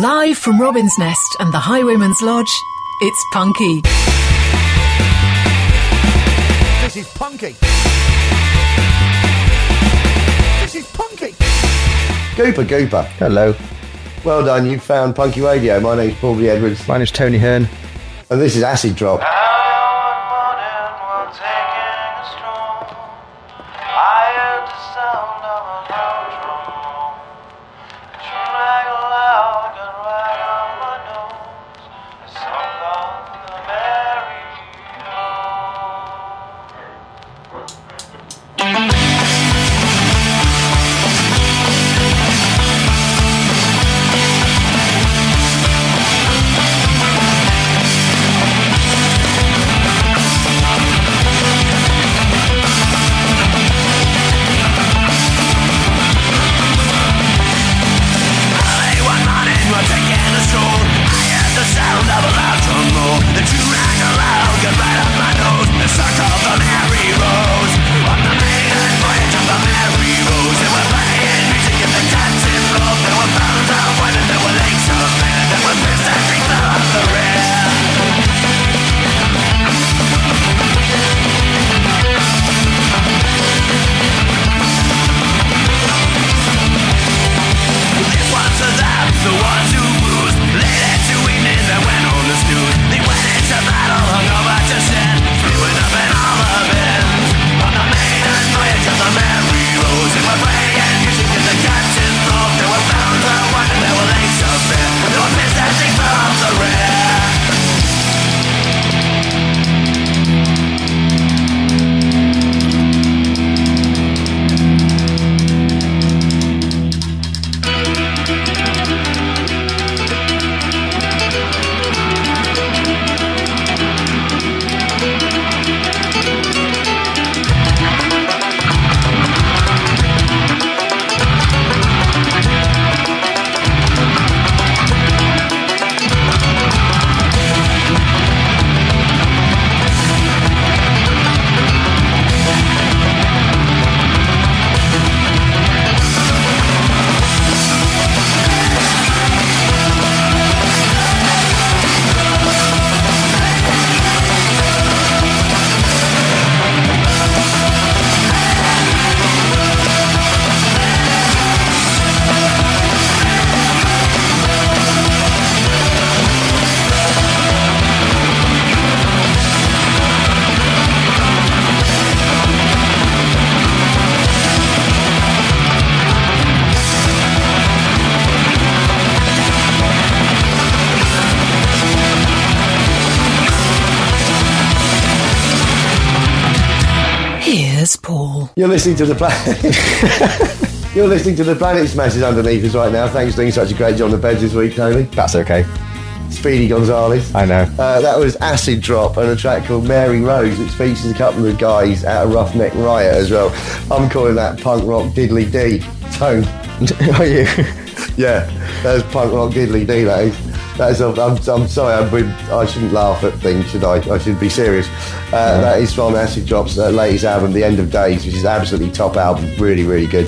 Live from Robin's Nest and the Highwayman's Lodge, it's Punky. This is Punky. This is Punky. Gooper. Hello. Well done, you've found Punky Radio. My name's Paul B. Edwards. My name's Tony Hearn. And this is Acid Drop. Paul. You're listening to the planet. You're listening to the Planet Smashers underneath us right now. Thanks for doing such a great job on the beds this week, Tony. That's okay. Speedy Gonzales. I know. That was Acid Drop and a track called Mary Rose, which features a couple of guys out of Roughneck Riot as well. I'm calling that punk rock diddly dee. Tone. Are you? Yeah, that's punk rock diddly dee, that is. I'm sorry, I shouldn't laugh at things, should I? I should be serious. That is from Acid Drop's latest album, The End of Days, which is absolutely top album, really, really good.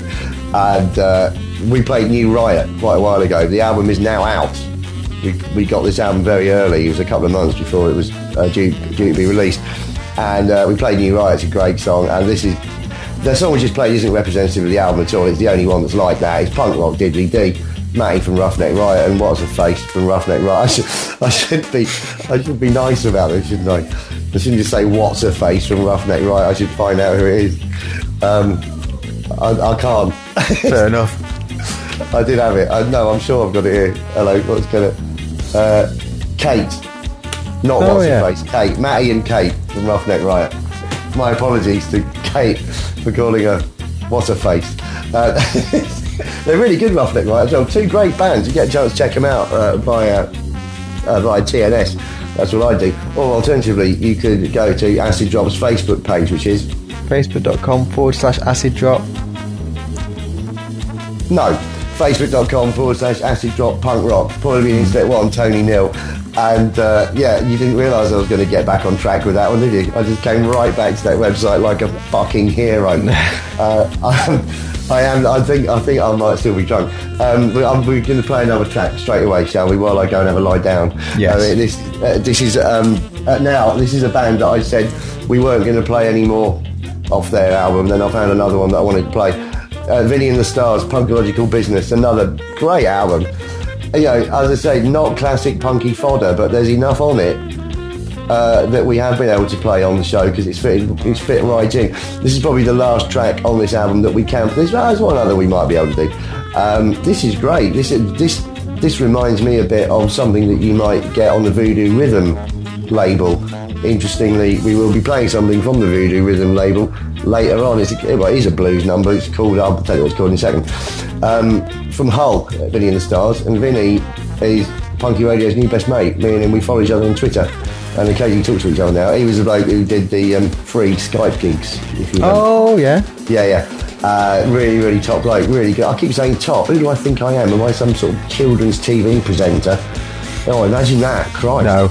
And we played New Riot quite a while ago. The album is now out. We got this album very early. It was a couple of months before it was due to be released. And we played New Riot. It's a great song. And the song we just played isn't representative of the album at all. It's the only one that's like that. It's punk rock diddly dee. Matty from Roughneck Riot and What's a Face from Roughneck Riot. I should be nice about this, shouldn't I? I shouldn't just say What's a Face from Roughneck Riot. I should find out who it is. I can't. Fair enough. I did have it. No, I'm sure I've got it here. Hello, let's get it. Kate. Not What's a Face. Kate. Matty and Kate from Roughneck Riot. My apologies to Kate for calling her What's a Face. They're really good, Roughneck Riot. So 2 great bands. You get a chance to check them out via TNS. That's what I do. Or alternatively, you could go to Acid Drop's Facebook page, which is facebook.com/Acid Drop. No, facebook.com/Acid Drop Punk Rock. Probably Internet 1, Tony Nil. And you didn't realise I was going to get back on track with that one, did you? I just came right back to that website like a fucking hero. I am. I think I might still be drunk. We're going to play another track straight away, shall we? While I go and have a lie down. Yes. This is now. This is a band that I said we weren't going to play any more off their album. Then I found another one that I wanted to play. Vinny and the Stars, Punkological Business, another great album. You know, as I say, not classic punky fodder, but there's enough on it that we have been able to play on the show because it's fit right in. This is probably the last track on this album that we can. There's one other we might be able to do. This is great. This reminds me a bit of something that you might get on the Voodoo Rhythm label. Interestingly, we will be playing something from the Voodoo Rhythm label later on. It is a blues number. It's called, I'll tell you what it's called in a second. From Hull, Vinny and the Stars. And Vinny is Punky Radio's new best mate. Me and him, we follow each other on Twitter. And occasionally talk to each other now. He was the bloke who did the free Skype gigs. If you remember. Oh, yeah. Yeah. Really, really top bloke. Really good. I keep saying top. Who do I think I am? Am I some sort of children's TV presenter? Oh, imagine that. Christ. No.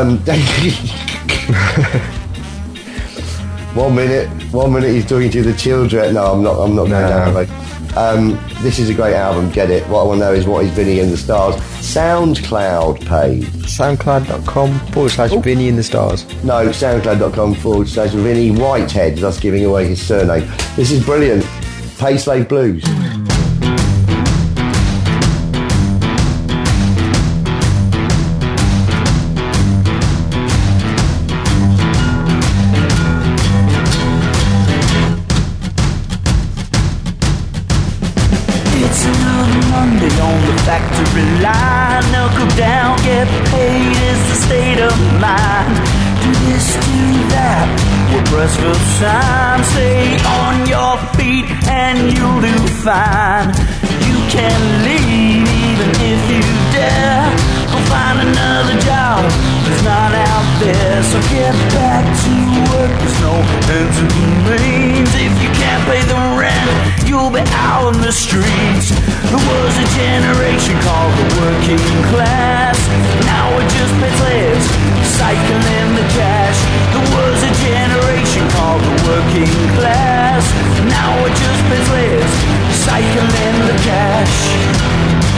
1 minute he's talking to the children. No, I'm not going down that way. This is a great album, get it. What I want to know is what is Vinny and the Stars SoundCloud page. SoundCloud.com/Vinny and the Stars. No, SoundCloud.com/Vinny Whitehead, thus giving away his surname. This is brilliant. Payslave Blues. Factory line, knuckle down, get paid is the state of mind. Do this, do that, we'll press for time. Stay on your feet and you'll do fine. You can leave even if you dare. Go find another job, there's none out there. So get back to work, there's no end to the means. If you can't pay the rent, you'll be out on the streets. There was a generation called the working class. Now we're just bit slaves, cycling the cash. There was a generation called the working class. Now we're just bit slaves, cycling the cash.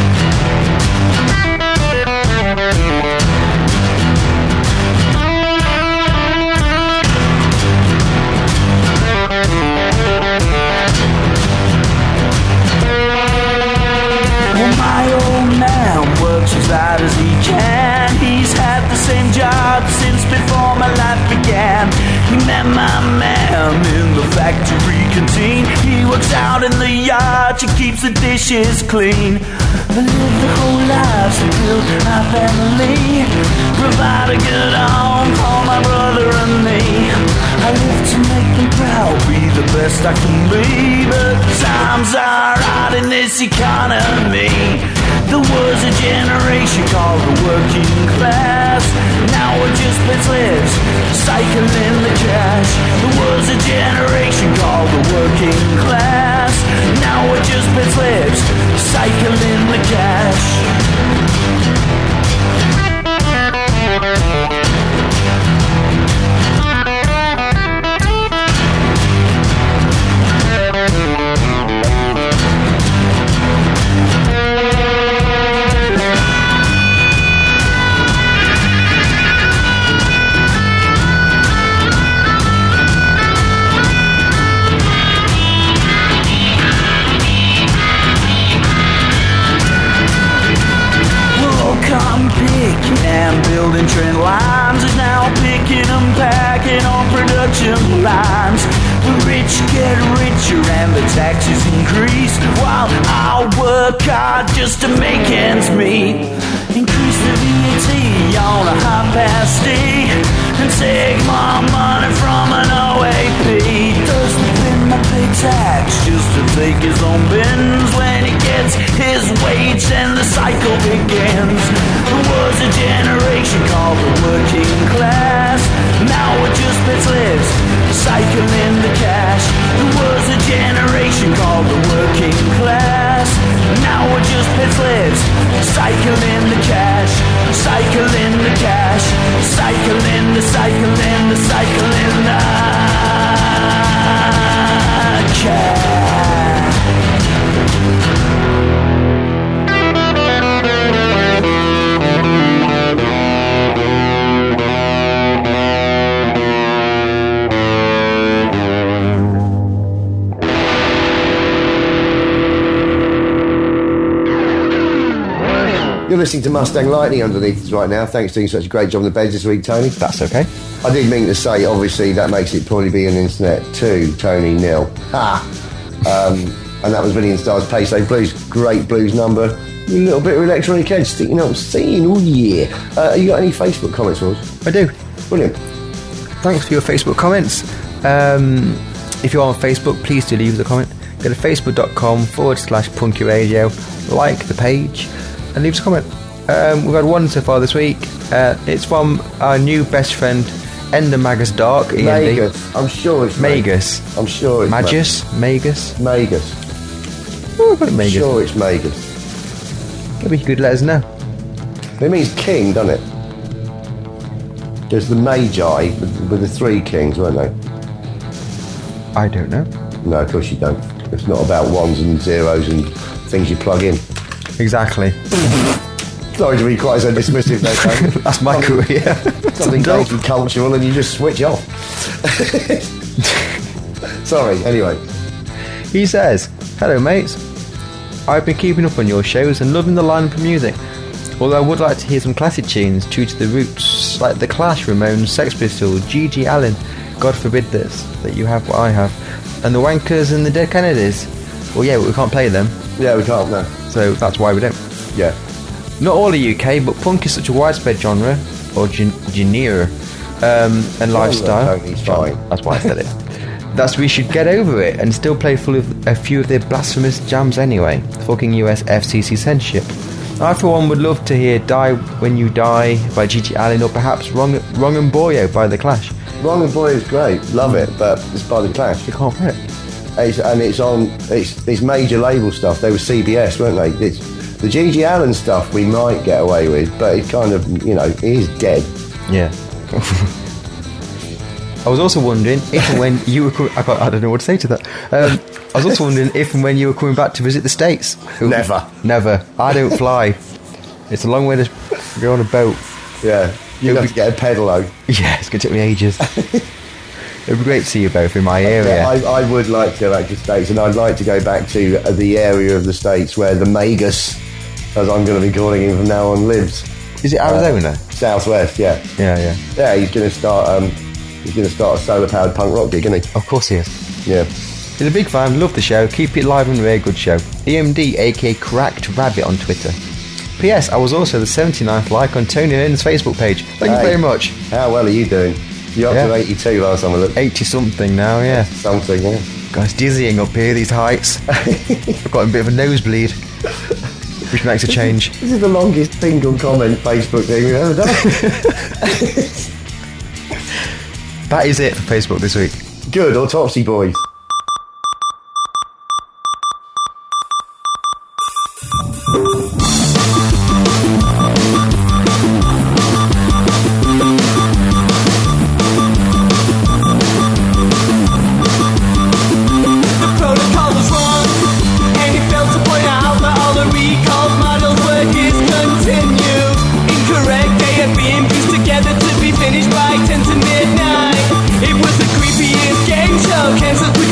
Well, my old man works as hard as he can. He's had the same job since before my life began. He met my man in the factory canteen. He works out in the yard, she keeps the dishes clean. They live their whole lives to build our family, provide a good home for my brother and me. I live to make them proud, be the best I can be. But times are hard in this economy. There was a generation called the working class. Now we're just bit slaves, cycling the cash. There was a generation called the working class. Now we're just bit slaves, cycling the cash. I'm picking and building trend lines. Is now picking and packing on production lines. The rich get richer and the taxes increase, while I work hard just to make ends meet. Increase the VAT on a high past D and take more money from an OAP. Doesn't pay my pay tax just to take his own bins. When he gets his wage then the cycle begins. There was a generation called the working class. Now we're just bit slaves, cycling the cash. There was a generation called the working class. Now we're just bit slaves, cycling the cash, cycling the cash, cycling the cycling the cycling the cash. listening to Mustang Lightning underneath us right now. Thanks for doing such a great job on the beds this week, Tony. That's okay. I did mean to say, obviously, that makes it probably be on the internet too, Tony Nil. Ha! And that was Vinny and Star's Paysay Blues. Great blues number. A little bit of electronic edge sticking up, singing all year. You got any Facebook comments for us? I do. Brilliant. Thanks for your Facebook comments. If you're on Facebook, please do leave us a comment. Go to facebook.com/Punky Radio, like the page, and leave us a comment. We've had one so far this week. It's from our new best friend, Ender Magus Dark. Magus. I'm sure it's Magus. I'm sure it's Magus. Magus. Magus. Oh, I've got it Magus. I'm sure it's Magus. Maybe you could let us know. It means king, doesn't it? There's the Magi with the three kings, weren't they? I don't know. No, of course you don't. It's not about ones and zeros and things you plug in. Exactly. Sorry to be quite so dismissive there, Tony. That's my career. Something vague and cultural and you just switch off. Sorry, anyway. He says, hello mates. I've been keeping up on your shows and loving the lineup of music. Although I would like to hear some classic tunes true to the roots, like The Clash, Ramones, Sex Pistols, G.G. Allen, God forbid this, that you have what I have, and the Wankers and the Dead Kennedys. Well, yeah, but we can't play them. Yeah, we can't, no. So that's why we don't. Yeah. Not all the UK, but punk is such a widespread genre, or genre, and lifestyle. Tony's fine. That's why I said it. That's we should get over it and still play full of a few of their blasphemous jams anyway. Fucking US FCC censorship. I for one would love to hear Die When You Die by G.G. Allen, or perhaps Wrong and Boyo by The Clash. Wrong and Boy is great, love it, but it's by The Clash. You can't play it. It's major label stuff. They were CBS, weren't they? It's the G.G. Allen stuff we might get away with, but it kind of, he is dead. Yeah. I was also wondering if and when you were I don't know what to say to that. I was also wondering if and when you were coming back to visit the States. Never. I don't fly. It's a long way to go on a boat. Yeah. You'd have to get a pedalo. Yeah, it's going to take me ages. It would be great to see you both in my area. Yeah, I would like to go back to the States, and I'd like to go back to the area of the States where the Magus, as I'm going to be calling him from now on, lives. Is it Arizona? Southwest, yeah. Yeah. Yeah, he's going to start a solar-powered punk rock gig, isn't he? Of course he is. Yeah. He's a big fan, love the show, keep it live and rare, good show. EMD, aka Cracked Rabbit on Twitter. P.S. I was also the 79th like on Tony Hearn's Facebook page. Thank you very much. How well are you doing? You're up to 82 last time I looked. 80-something now, yeah. Something, yeah. Guys, dizzying up here, these heights. I've got a bit of a nosebleed, which makes a change. This is the longest single comment Facebook thing we've ever done. That is it for Facebook this week. Good, Autopsy Boys. Kansas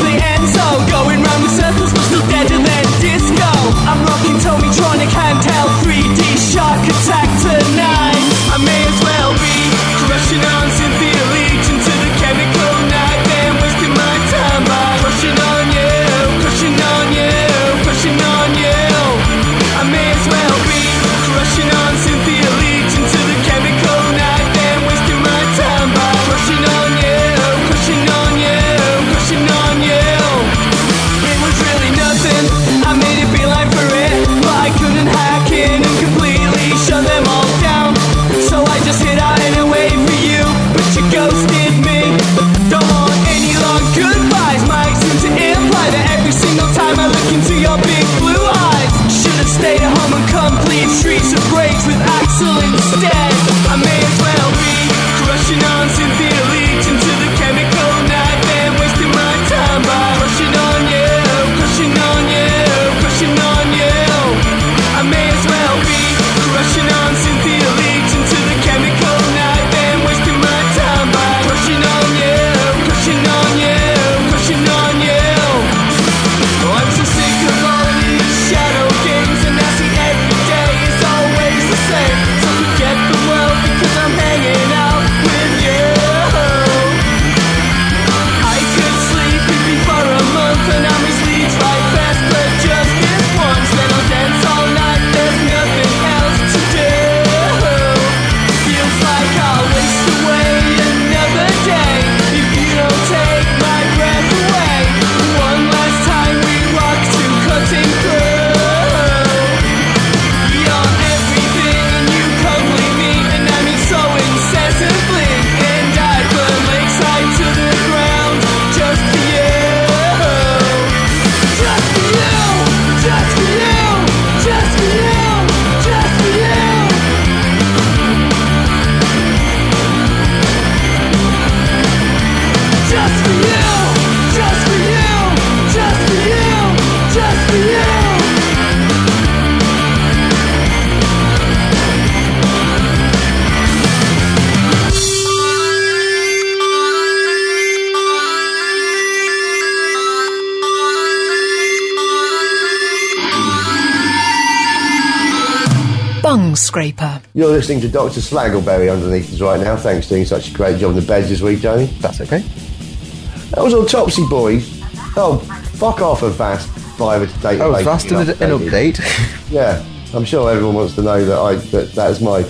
Song Scraper. You're listening to Dr. Slaggleberry underneath us right now. Thanks for doing such a great job in the beds this week, Tony. That's okay. That was Autopsy Boys. Oh, fuck off, Avast. Database. Oh, Avast did an update. Yeah, I'm sure everyone wants to know that is my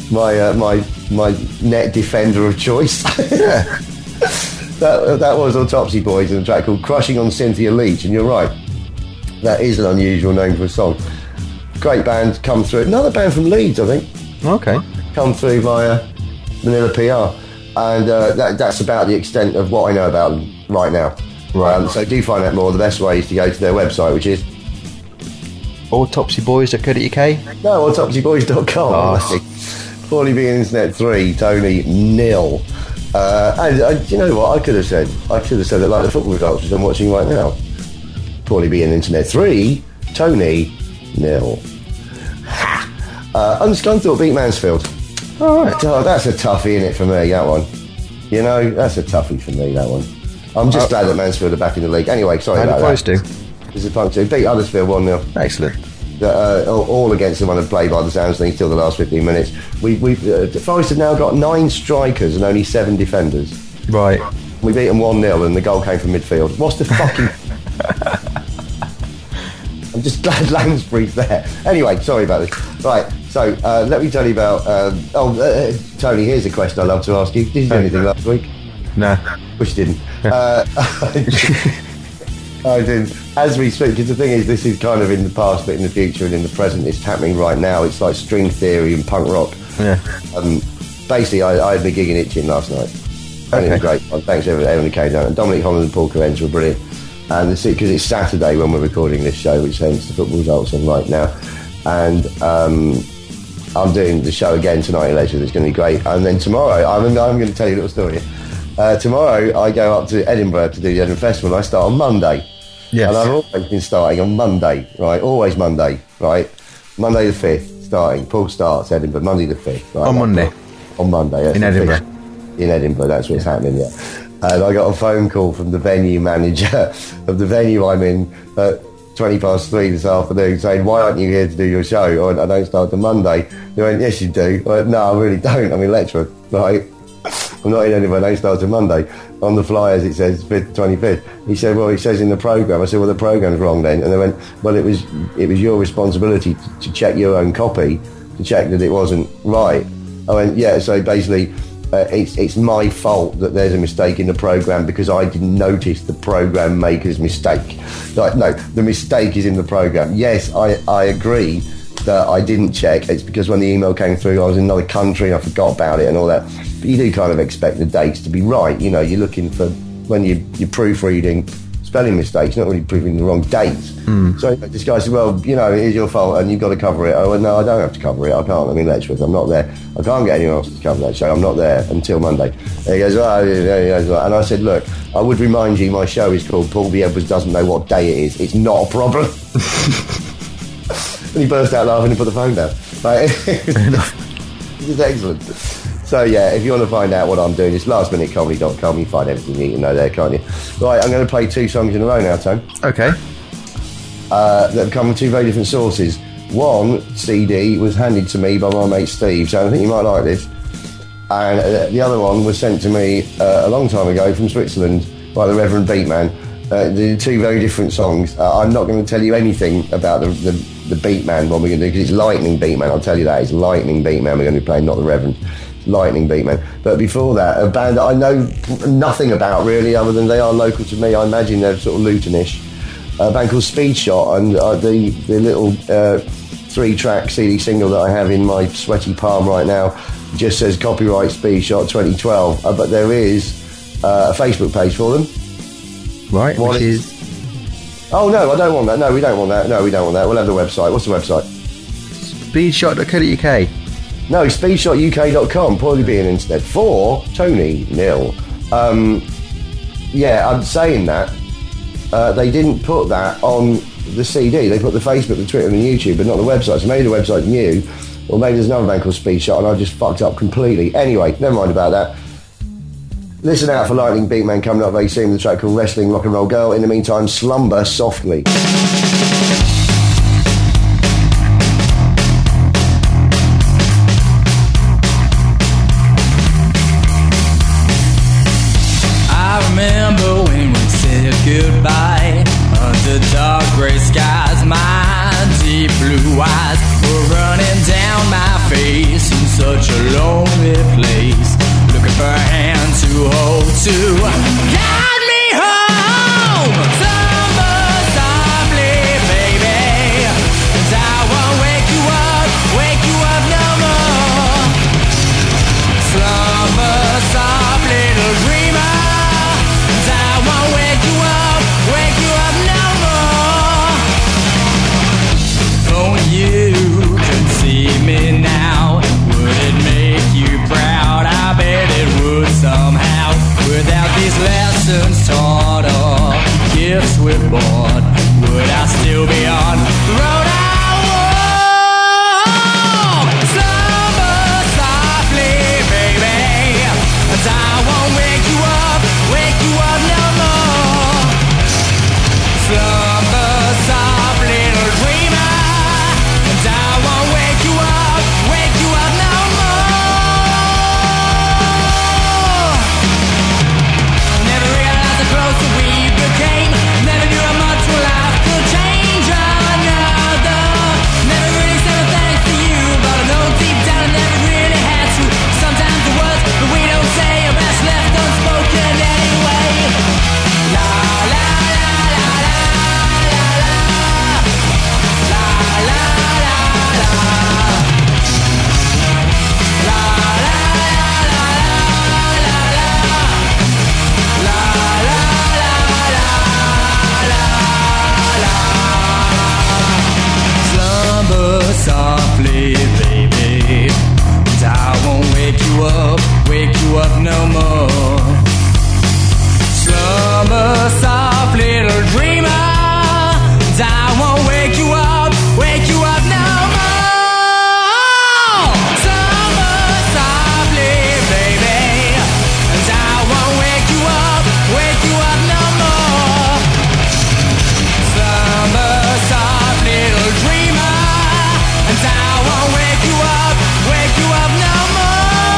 net defender of choice. Yeah. That was Autopsy Boys and a track called Crushing on Cynthia Leach, and you're right, that is an unusual name for a song. Great band, come through. Another band from Leeds, I think. Okay. Come through via Manila PR, and that's about the extent of what I know about them right now. Right. So do find out more. The best way is to go to their website, which is autopsyboys.co.uk. No, autopsyboys.com. Oh. Poorly being Internet 3, Tony 0. And you know what? I could have said it like the football results, which I'm watching right now. Poorly being Internet 3, Tony 0. Ha! I'm just going through Beat Mansfield. All right. Oh, that's a toughie, innit, for me, that one. You know, that's a toughie for me, that one. I'm just glad that Mansfield are back in the league. Anyway, sorry about that. How did Forest do? This is Punk 2. Beat Huddersfield 1-0. Excellent. All against the one of play by the sounds things till the last 15 minutes. Forest have now got 9 strikers and only 7 defenders. Right. We beat them 1-0 and the goal came from midfield. What's the fucking... I'm just glad Lansbury's there. Anyway, sorry about this. Right, so let me tell you about... Tony, here's a question I'd love to ask you. Did you do anything last week? No. Which didn't. I didn't. As we speak, because the thing is, this is kind of in the past, but in the future and in the present, it's happening right now. It's like string theory and punk rock. Yeah. Basically, I had the gig in Itchin last night. And it was great fun. Thanks to everyone who came down. And Dominic Holland and Paul Carenza were brilliant. And because it's Saturday when we're recording this show, which ends the football results on right now. And I'm doing the show again tonight in Leisure. It's going to be great. And then tomorrow, I'm going to tell you a little story. Tomorrow, I go up to Edinburgh to do the Edinburgh Festival, and I start on Monday. Yes. And I've always been starting on Monday, right? Always Monday, right? Monday the 5th, starting. Paul starts Edinburgh, Monday the 5th. Right? On Monday? On Monday, in Edinburgh? In Edinburgh, that's what's happening, yeah. And I got a phone call from the venue manager of the venue I'm in at 3:20 this afternoon saying, why aren't you here to do your show? I went, I don't start till Monday. They went, yes you do. I went, no, I really don't. I'm in lecturer, right? I'm not in Edinburgh, I don't start till Monday. On the flyers it says 5th, 25th. He said, well, it says in the programme. I said, well, the programme's wrong then. And they went, well, it was your responsibility to check your own copy, to check that it wasn't right. I went, yeah, so basically it's my fault that there's a mistake in the programme because I didn't notice the programme maker's mistake. Like, no, the mistake is in the programme. Yes, I agree that I didn't check. It's because when the email came through, I was in another country and I forgot about it and all that. But you do kind of expect the dates to be right. You know, you're looking for, when you're proofreading, spelling mistakes, not really proofreading the wrong dates. So this guy said, well, you know, it is your fault and you've got to cover it. I went, no, I don't have to cover it. I can't. I'm in lecture. I'm not there. I can't get anyone else to cover that show. I'm not there until Monday. And he goes, oh, yeah. And I said, look, I would remind you, my show is called Paul B. Edwards Doesn't Know What Day It Is. It's not a problem. And he burst out laughing and put the phone down. Like, this is excellent. So yeah, if you want to find out what I'm doing, it's lastminutecomedy.com. You can find everything you need to know there, can't you? Right, I'm going to play 2 songs in a row now, Tone. Okay. That have come from 2 very different sources. One CD was handed to me by my mate Steve, so I think you might like this. And the other one was sent to me a long time ago from Switzerland by the Reverend Beatman. The 2 very different songs. I'm not going to tell you anything about the Beatman one we're going to do because it's Lightning Beatman. I'll tell you that. It's Lightning Beatman we're going to be playing, not the Reverend. Lightning Beatman. But before that, a band that I know nothing about really, other than they are local to me. I imagine they're sort of Luton-ish. A band called Speed Shot, and the little 3-track CD single that I have in my sweaty palm right now just says copyright Speed Shot 2012. But there is a Facebook page for them. Right, which is... Oh no, I don't want that. No, we don't want that. No, we don't want that. We'll have the website. What's the website? Speedshot.co.uk. No, speedshotuk.com. Probably being instead for Tony Nil. Yeah, I'm saying that. They didn't put that on the CD. They put the Facebook, the Twitter and the YouTube, but not the website. So maybe the website's new, or maybe there's another band called Speed Shot and I just fucked up completely. Anyway, never mind about that. Listen out for Lightning Beatman coming up very soon with a track called Wrestling Rock and Roll Girl. In the meantime, slumber softly. goodbye. Under dark gray skies, my deep blue eyes were running down my face in such a lonely place, looking for a hand to hold to guide me home. Slumber softly, baby, and I won't wake you up no more. Slumber soft, little dreamer, and I won't wake you up no more. Only you can see me now. Would it make you proud? I bet it would somehow. Without these lessons taught or gifts we're born, would I still be on the road I walk? Slumber softly, baby, and I won't wake you up no more. Slumber soft, little dreamer, and I won't wake you up no more. Never realized the closer we became. Never knew how much life could change another. Never really said a thanks to you, but I know deep down I never really had to. Sometimes the words that we don't say are best left unspoken anyway. La la la la la la la la la la la Slumber softly, baby, and I won't wake you up no more. Slumber soft, little dreamer, and I won't wake you up no more. Slumber softly, baby, and I won't wake you up no more. Slumber soft, little dreamer, and I won't wake you up no more.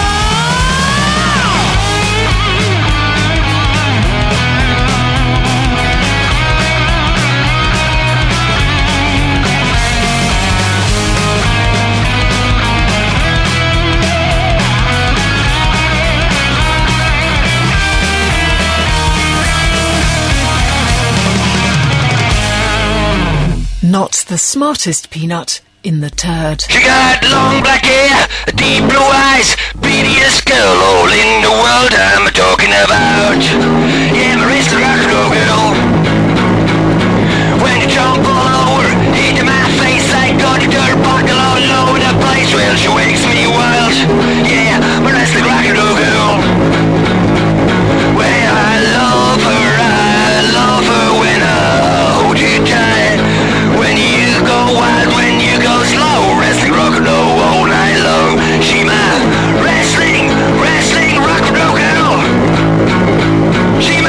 Not the smartest peanut in the turd. She got long black hair, deep blue eyes, prettiest girl all in the world I'm talking about. Yeah, Marissa Rock'n'Roll girl. When you jump all over into my face, I got a dirt buckle all over the place. Well, she wakes me wild. Yeah, Marissa Rock'n'Roll girl. Well, I love her when I hold you tight. When you go wild, when you go slow, wrestling rock and roll all night long. She my wrestling rock and roll girl. She my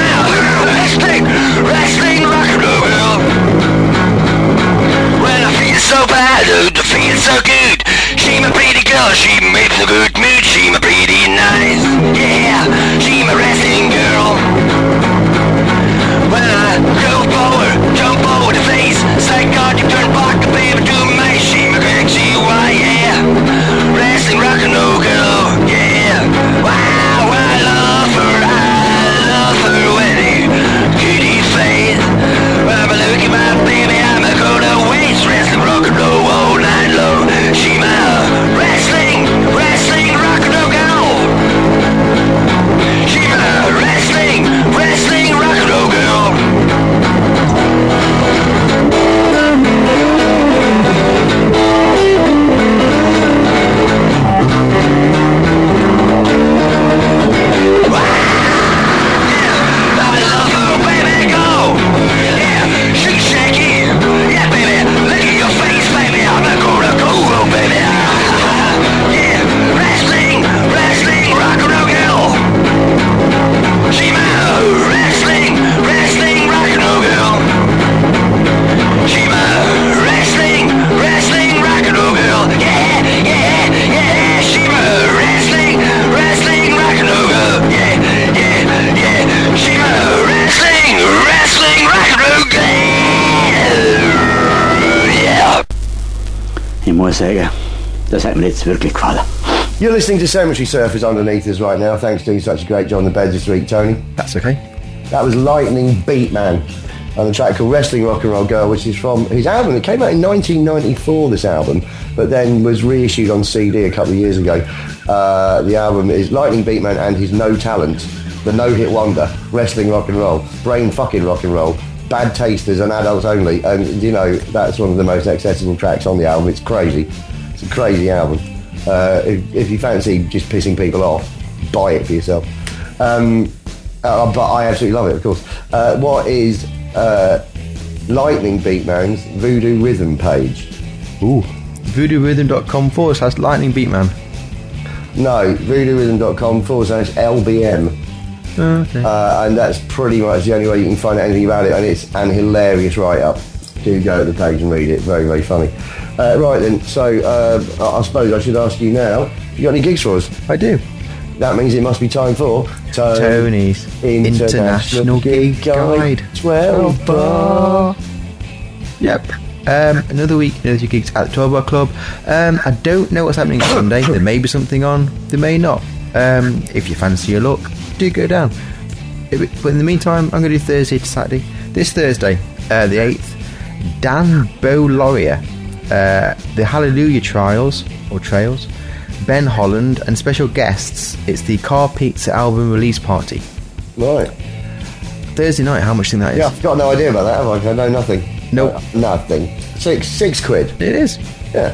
muss sagen, das hat mir jetzt wirklich gefallen. You're listening to Cemetery Surfers underneath us right now. Thanks for doing such a great job on the beds this week, Tony. That's okay. That was Lightning Beatman and the track called Wrestling Rock and Roll Girl, which is from his album. It came out in 1994, this album, but then was reissued on CD a couple of years ago. The album is Lightning Beatman and his No Talent, the no-hit wonder, Wrestling Rock and Roll, Brain Fucking Rock and Roll, Bad Tasters and Adults Only. And, you know, that's one of the most accessible tracks on the album. It's crazy. It's a crazy album. If you fancy just pissing people off, buy it for yourself. But I absolutely love it, of course. What is Lightning Beatman's Voodoo Rhythm page? Ooh. VoodooRhythm.com/Lightning Beatman. No, voodooRhythm.com/LBM. Okay. And that's pretty much the only way you can find out anything about it, and it's an hilarious write-up. Do go to the page and read it. Very, very funny. Right then, so I suppose I should ask you now, you got any gigs for us? I do. That means it must be time for Tony's International Gig Guide 12 Bar. Yep. Another week, another 2 gigs at the 12 Bar Club. I don't know what's happening Sunday. There may be something on, there may not. If you fancy your luck, do go down. But in the meantime, I'm going to do Thursday to Saturday. This Thursday, the 8th, Dan Laurier, the Hallelujah Trails, Ben Holland, and special guests. It's the Car Pizza album release party. Right. Thursday night, how much do you think that is? Yeah, I've got no idea about that, have I? I know nothing. Nope. Nothing. Six quid. It is. Yeah.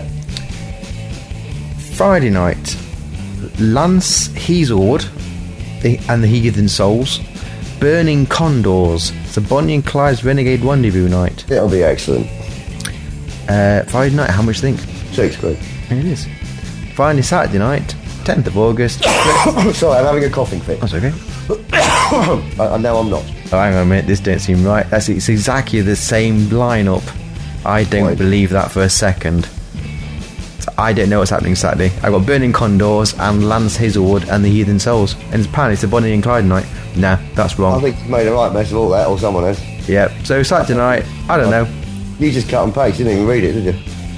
Friday night, Lance Heasord and the Heathen Souls, Burning Condors. It's a Bonnie and Clyde's Renegade Rendezvous night. It'll be excellent. Friday night, how much do you think? 6 quid. It is. Finally, Saturday night, 10th of August. Sorry, I'm having a coughing fit. That's okay. No, I'm not. Oh, hang on a minute, this don't seem right. It's exactly the same lineup. I don't Wait. believe that for a second. So I don't know what's happening Saturday. I've got Burning Condors and Lance Hazelwood and the Heathen Souls. And apparently it's a Bonnie and Clyde night. Nah, that's I wrong. think you've made a right mess of all that, or someone has. Yep. So Saturday night, I don't know. You just cut and paste, you didn't even read it, did you?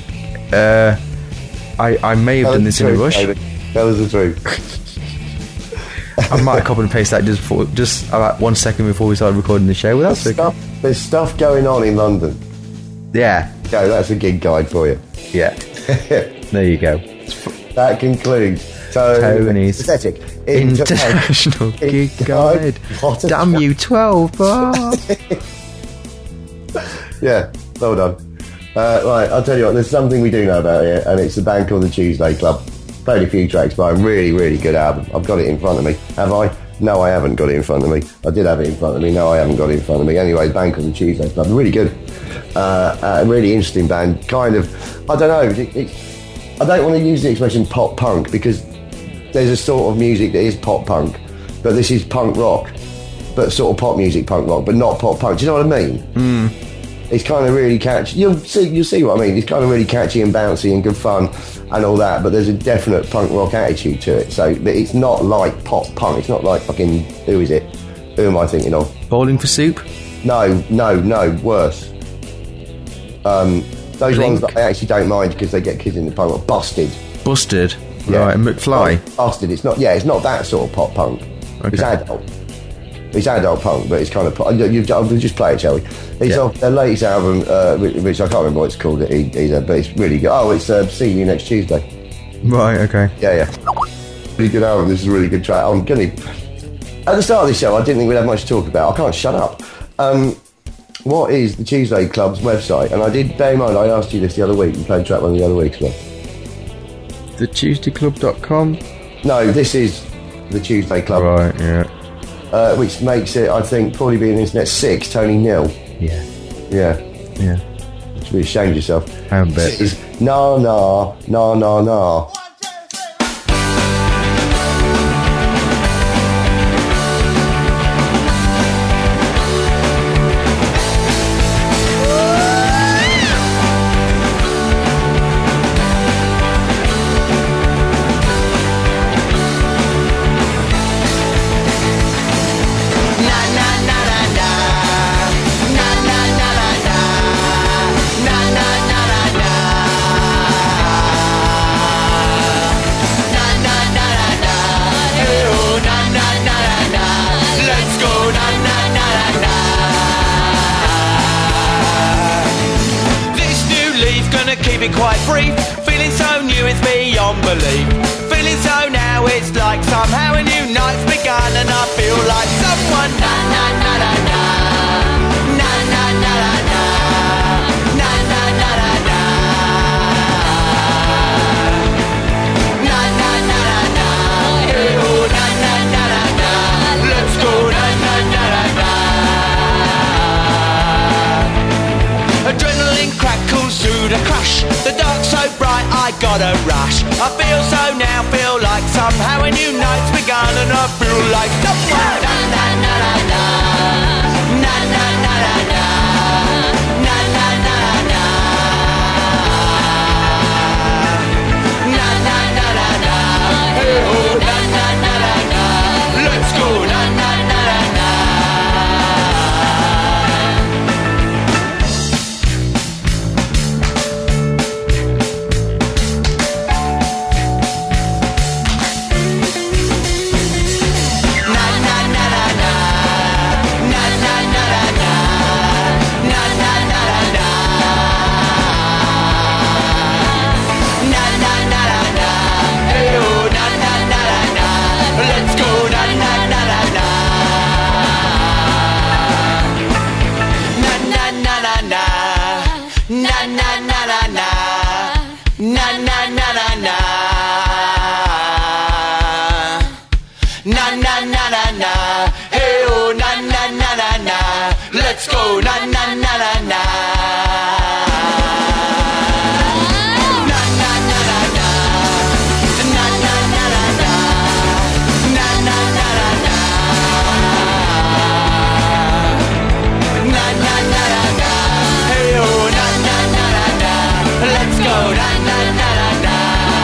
I may have done this in a rush. Tell us the truth. I might copy and paste that just about 1 second before we started recording the show. Well, that's okay. There's stuff going on in London. Yeah. Go, that's a gig guide for you. Yeah. There you go. That concludes Tony's Pathetic International Gig Guide. What a Damn you, 12 bar. Yeah, well done. Right, I'll tell you what, there's something we do know about here, and it's a band called the Tuesday Club. Played a few tracks by a really, really good album. I've got it in front of me. Have I? No, I haven't got it in front of me. I did have it in front of me. No, I haven't got it in front of me. Anyway, the band called the Tuesday Club. Really good. A really interesting band. Kind of, I don't know. I don't want to use the expression pop punk because there's a sort of music that is pop punk, but this is punk rock, but sort of pop music punk rock, but not pop punk. Do you know what I mean? Mm. It's kind of really catchy. You'll see what I mean. It's kind of really catchy and bouncy and good fun and all that, but there's a definite punk rock attitude to it. So it's not like pop punk. It's not like fucking, who is it? Who am I thinking of? Bowling for Soup? No, worse. Those Blink. ones that I actually don't mind because they get kids in the punk rock. Busted. Busted. Yeah. Right, McFly. Busted. It's not that sort of pop punk. Okay. It's adult. It's adult punk, but it's kind of... We'll just play it, shall we? It's Yeah. off their latest album, which I can't remember what it's called either, but it's really good. Oh, it's See You Next Tuesday. Right, okay. Yeah. Really good album. This is a really good track. I'm going to... At the start of this show, I didn't think we'd have much to talk about. I can't shut up. What is the Tuesday Club's website? And I did, bear in mind, I asked you this the other week. You played track one the other week as well. TheTuesdayClub.com? No, this is the Tuesday Club. Right, yeah. Which makes it, I think, probably being internet 6, Tony nil. Yeah. Yeah. Yeah. You should be ashamed of yourself. I bet. It's na. keep it quite brief. Feeling so new, it's beyond belief. Feeling so now, it's like somehow a new night's begun, and I feel like someone. Na na na na na. Na na na na na. Na na na na na. Na na na na na. Hey, oh, na na na na na. Let's go. Na na na na na. Adrenaline crackles through the crush. The dark's so bright, I got a rush. I feel so now, feel like somehow a new night's begun, and I feel like someone. Na na na na na. Na na na na na. Na na na na na. Na na na na na. Hey oh, na na na na na. Let's go. Na na na na na. Let's go, na na na na na. Na na na na na. Na na na na na. Na na na na na. Na na na na na. Hey oh, na na na na na. Let's go, na na na na na.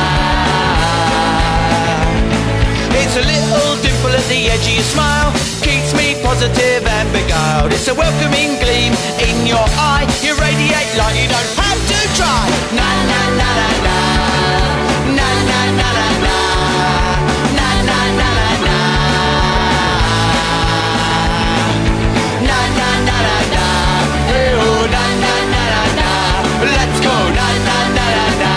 It's a little dimple at the edge of your smile, keeps me positive and beguiled. It's a welcoming gleam in your eye. You radiate light, you don't have to try. Na na na na na. Na na na na na. Na na na na na. Na na na na na. Hey oh, na na na na na. Let's go, na na na na na.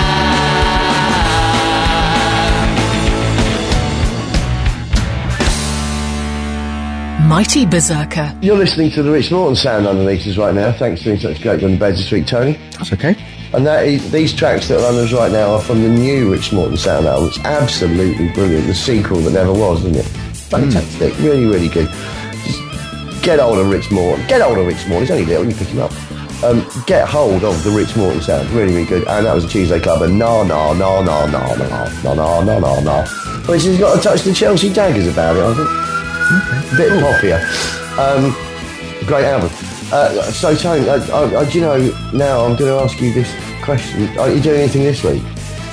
Mighty Berserker. You're listening to the Rich Morton sound underneath us right now. Thanks for doing such a great job on the beds this week, Tony. That's okay. And these tracks that are under us right now are from the new Rich Morton sound album. It's absolutely brilliant. The sequel that never was, isn't it? Fantastic. Really, really good. Just get hold of Rich Morton. Get hold of Rich Morton. He's only little, you pick him up. Get hold of the Rich Morton sound. Really, really good. And that was a Tuesday Club. And na na na na na na na na na na na. Which has got a touch of the Chelsea Daggers about it, I think. Okay. A bit poppier. Great album. So Tony, do you know, now I'm going to ask you this question. Are you doing anything this week?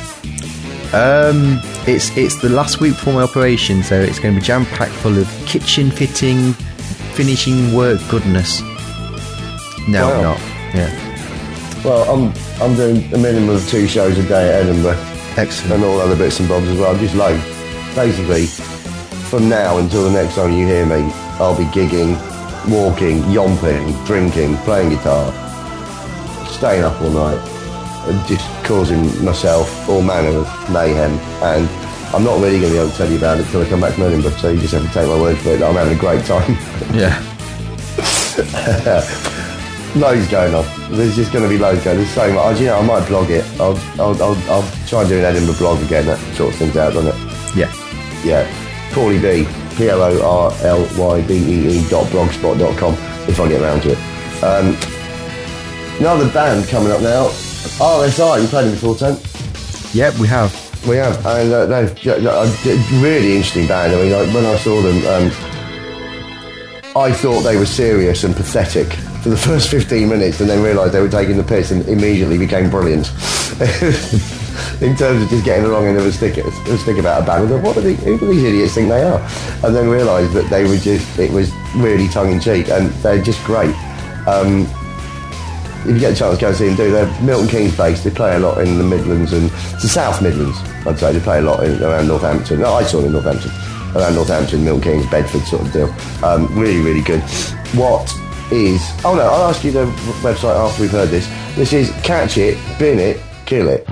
It's the last week before my operation, so it's going to be jam-packed full of kitchen fitting, finishing work goodness. No, wow. not. Yeah. Well, I'm doing a minimum of 2 shows a day at Edinburgh. Excellent. And all other bits and bobs as well. Just loads. Basically, from now until the next time you hear me, I'll be gigging, walking, yomping, drinking, playing guitar, staying up all night, and just causing myself all manner of mayhem. And I'm not really going to be able to tell you about it until I come back from Edinburgh, so you just have to take my word for it that I'm having a great time. Yeah. Loads going on. There's just going to be loads going on. There's so much. You know, I might blog it. I'll try and do an Edinburgh blog again. That sorts things out, doesn't it? Yeah. Yeah. Paulie B, POORLYBEE.blogspot.com if I get around to it. Another band coming up now, RSI. You played them before, Tent? Yep, we have. We have, and they're a really interesting band. I mean, when I saw them, I thought they were serious and pathetic for the first 15 minutes, and then realised they were taking the piss, and immediately became brilliant. In terms of just getting the wrong end of a stick about a band. I thought, who do these idiots think they are? And then realised that they were it was really tongue-in-cheek, and they're just great. If you get a chance to go and see them they're Milton Keynes based. They play a lot in the Midlands and the South Midlands, I'd say. They play a lot around Northampton. No, I saw them in Northampton. Around Northampton, Milton Keynes, Bedford sort of deal. Really, really good. What is... Oh no, I'll ask you the website after we've heard this. This is Catch It, Bin It, Kill it.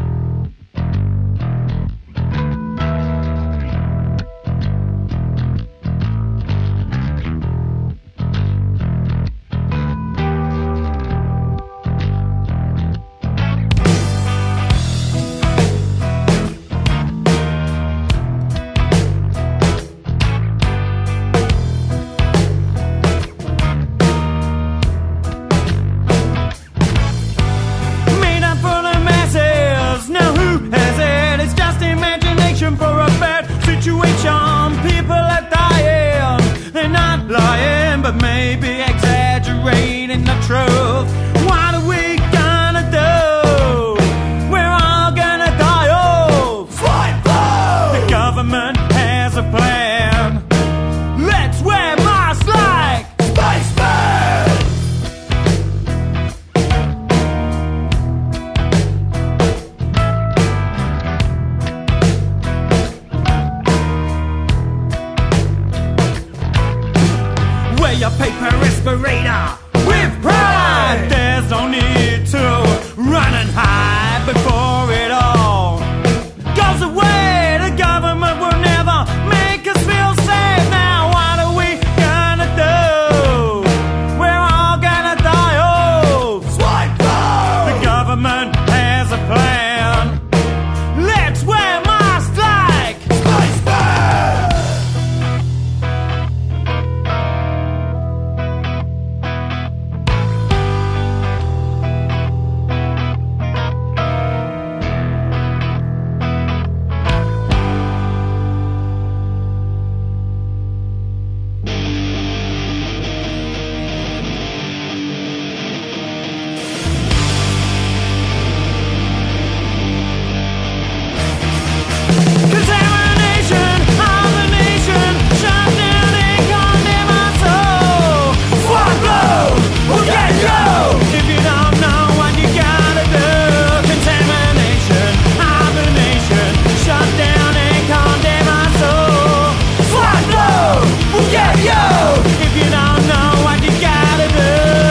Made up for the masses. Now who has it? It's just imagination for a bad situation. People are dying. They're not lying, but maybe exaggerating the truth. What are we gonna do? We're all gonna die of swine flu. The government has a plan. Let's wear masks like spaceman. Wear your paper respirator with pride. There's no need to run and hide before it all goes away. The government will never make us feel safe. Now what are we gonna do? We're all gonna die of swine flu. The government has a plan. Let's wear masks like spaceman. Contamination of the nation, shut down and condemn us all. Swine flu will get you if you don't know what you gotta do. Contamination of the nation, shut down and condemn us all. Swine flu will get you if you don't know what you gotta do.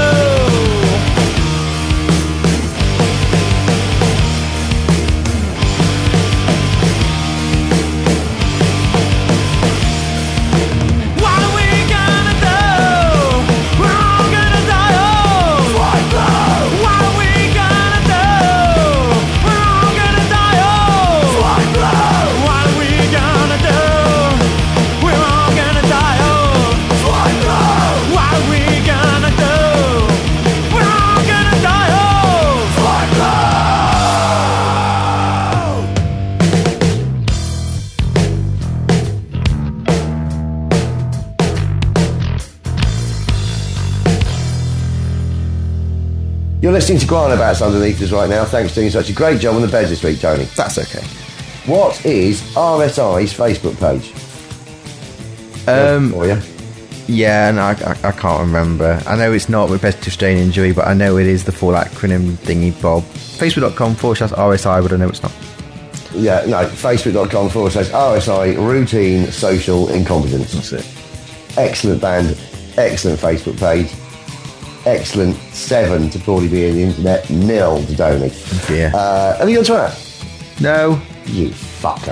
What are we gonna do? We're all gonna die of swine flu. What are we gonna do? We're all gonna die of swine flu. What are we gonna do? We're all gonna die of swine flu. What are we gonna do? We're all gonna die of swine flu. You're listening to Granabout's Underneath Us right now. Thanks for doing such a great job on the beds this week, Tony. That's okay. What is RSI's Facebook page? For you. Yeah, no, I can't remember. I know it's not repetitive strain injury, but I know it is the full acronym thingy bob. Facebook.com/RSI, but I know it's not. Yeah, no, Facebook.com/RSI Routine Social Incompetence. That's it. Excellent band, excellent Facebook page, excellent 7 to probably be in the internet, 0 to Donny. Yeah. Have you got Twitter? No. You fucker.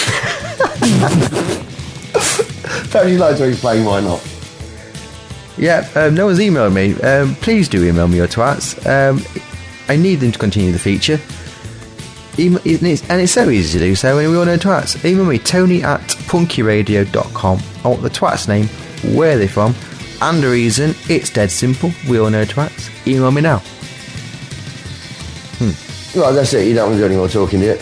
Perhaps you'd like to explain why not. Yeah, no one's emailed me. Please do email me your twats. I need them to continue the feature. And it's so easy to do so, and we all know twats. Email me, tony@punkyradio.com. I want the twat's name, where they're from, and the reason. It's dead simple. We all know twats. Email me now. Well, that's it. You don't want to do any more talking, do you?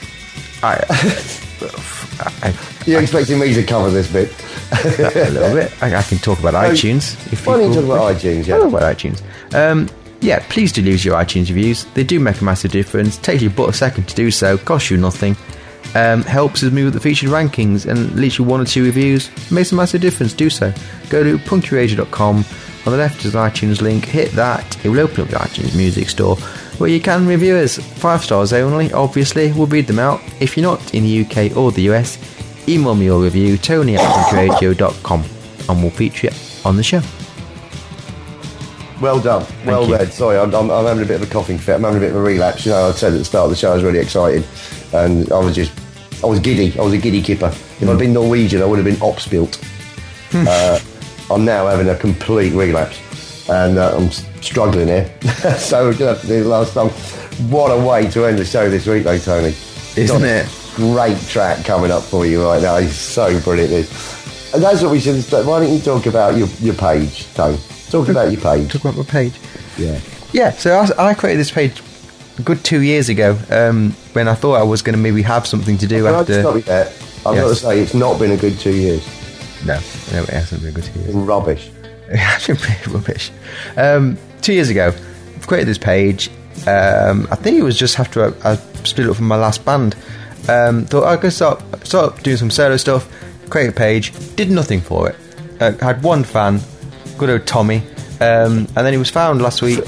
You're expecting me to cover this bit? A little bit. I can talk about iTunes. Why don't you talk about iTunes? Yeah. I'll talk about iTunes. Yeah, please do leave your iTunes reviews. They do make a massive difference. Takes you but a second to do so. Costs you nothing. Helps us move up the featured rankings, and literally 1 or 2 reviews makes a massive difference. Do so. Go to punkyradio.com. On the left is an iTunes link. Hit that. It will open up the iTunes music store where you can review us. 5 stars only, obviously. We'll read them out. If you're not in the UK or the US, email me your review, tony@punkyradio.com, and we'll feature it on the show. Well done. Well you. read. Sorry, I'm having a bit of a coughing fit. I'm having a bit of a relapse. You know, I said at the start of the show I was really excited, and I was giddy. I was a giddy kipper. If I'd been Norwegian, I would have been opspilt. I'm now having a complete relapse, and I'm struggling here. So we're going to have to do the last song. What a way to end the show this week, though, Tony. Isn't it? Great track coming up for you right now. It's so brilliant. And that's what we should have done. Why don't you talk about your page, Tony? Talk about your page. Talk about my page. Yeah. Yeah, so I created this page a good 2 years ago when I thought I was going to maybe have something to do Can after... I stop you there? I've got to say, it's not been a good 2 years. No, it hasn't been a good 2 years. It's been rubbish. It has been pretty rubbish. 2 years ago, I created this page. I think it was just after I split up from my last band. Thought I could start doing some solo stuff, create a page, did nothing for it. Had one fan, good old Tommy, and then he was found last week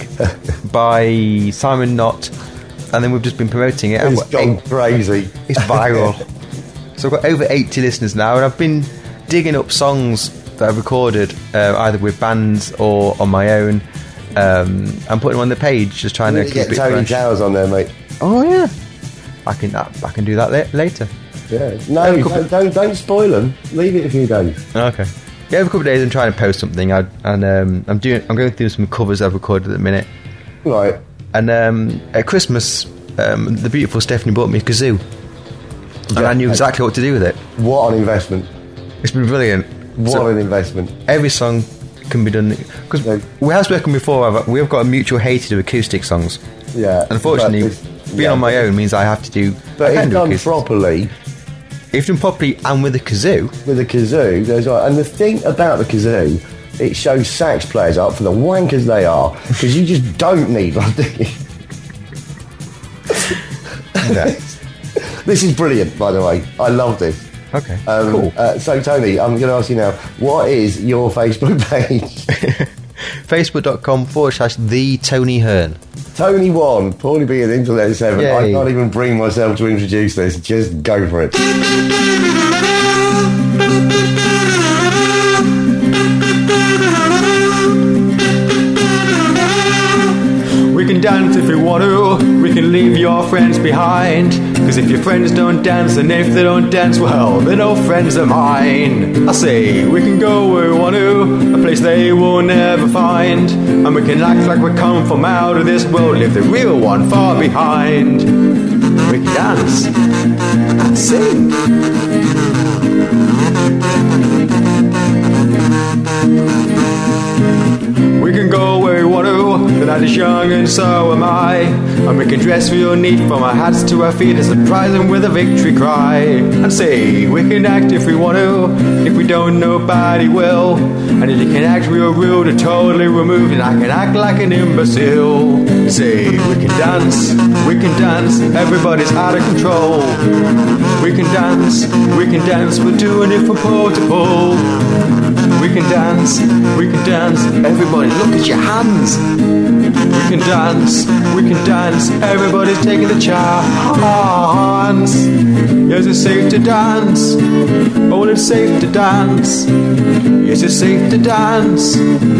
by Simon Knott, and then we've just been promoting it. It's gone crazy. It's viral. So I've got over 80 listeners now, and I've been digging up songs that I've recorded either with bands or on my own, and putting them on the page, just trying to keep get it Tony fresh. Towers on there, mate. Oh yeah, I can do that later. Yeah. No, don't spoil them. Leave it a few days. Okay. Yeah, every couple of days I'm trying to post something, and I'm going through some covers I've recorded at the minute. Right. And at Christmas, the beautiful Stephanie bought me a kazoo, and I knew exactly what to do with it. What an investment. It's been brilliant. What an investment. Every song can be done, because we have spoken before. We've got a mutual hatred of acoustic songs. Yeah. Unfortunately, being on my own means I have to do. But if done properly. If done properly and with a kazoo. With a kazoo, there's right. And the thing about the kazoo, it shows sax players up for the wankers they are, because you just don't need one, do you? No. This is brilliant, by the way. I love this. Okay, cool. So, Tony, I'm going to ask you now, what is your Facebook page? Facebook.com/The Tony Hearn. Tony 1, Paulie B and Internet 7. Yay. I can't even bring myself to introduce this. Just go for it. We can dance if we want to, we can leave your friends behind. Cause if your friends don't dance, and if they don't dance, well, they're no friends of mine. I say, we can go where we want to, a place they will never find. And we can act like we come from out of this world, leave the real one far behind. We can dance and sing. We can go where we want to, the night is young and so am I. And we can dress real neat from our hats to our feet and surprise them with a victory cry. And say, we can act if we want to, if we don't nobody will. And if you can act real rude or totally removed, and I can act like an imbecile. Say, we can dance, everybody's out of control. We can dance, we're doing it from pole to pole. We can dance, everybody look at your hands. We can dance, everybody's taking the chance. Yes, it's safe to dance, oh, it's safe to dance. Yes, it's safe to dance.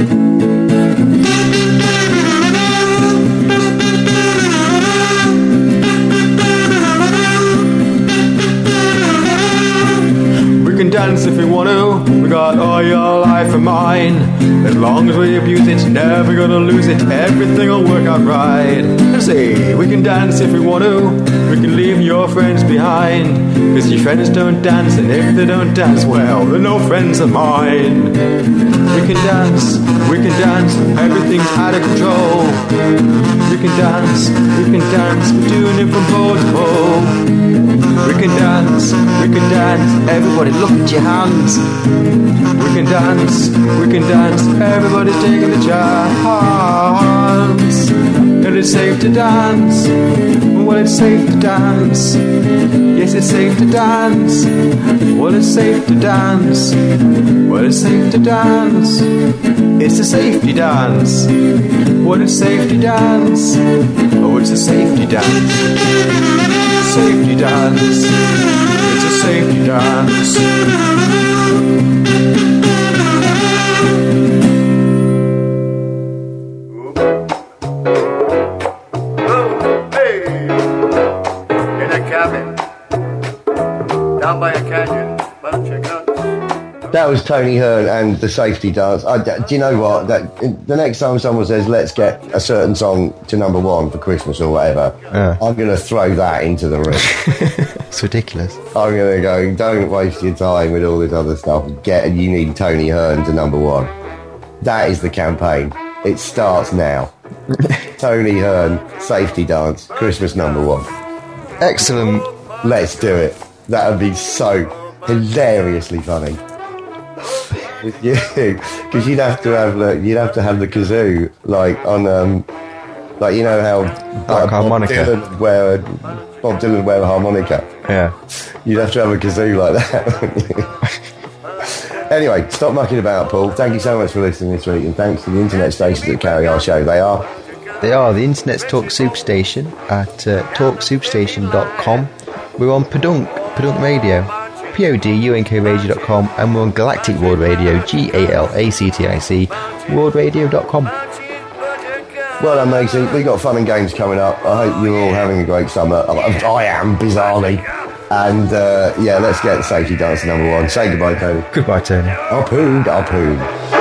We can dance if we want to, we got all your life and mine. As long as we abuse it, never gonna lose it, everything will work out right. And say, we can dance if we want to, we can leave your friends behind. Cause your friends don't dance, and if they don't dance, well, they're no friends of mine. We can dance, everything's out of control. We can dance, we're doing it from pole to pole. We can dance, everybody look at your hands. We can dance, everybody's taking the chance. And it's safe to dance, well, it's safe to dance. Yes, it's safe to dance, well, it's safe to dance. Well, it's safe to dance, it's a safety dance. Well, it's safe to dance, oh, it's a safety dance. Safety dance, it's a safety dance. was Tony Hearn and the safety dance. Do you know what? The next time someone says, let's get a certain song to number 1 for Christmas or whatever, I'm going to throw that into the ring. It's ridiculous. I'm going to go, don't waste your time with all this other stuff. You need Tony Hearn to number 1. That is the campaign. It starts now. Tony Hearn, safety dance, Christmas number 1. Excellent. Let's do it. That would be so hilariously funny. Because you'd have to have the kazoo like on like you know how like harmonica. Bob Dylan wear a harmonica. Yeah. You'd have to have a kazoo like that. Anyway, stop mucking about, Paul. Thank you so much for listening this week, and thanks to the internet stations that carry our show. They are the Internet's Talk Superstation at talksuperstation.com. We're on Podunk Radio, podunkradio.com, and we're on Galactic World Radio, GALACTIC, worldradio.com. Well done, Macy. We've got fun and games coming up. I hope you're all having a great summer. I am, bizarrely. And let's get safety dance number 1. Say goodbye, Tony. Goodbye, Tony. I'll poon.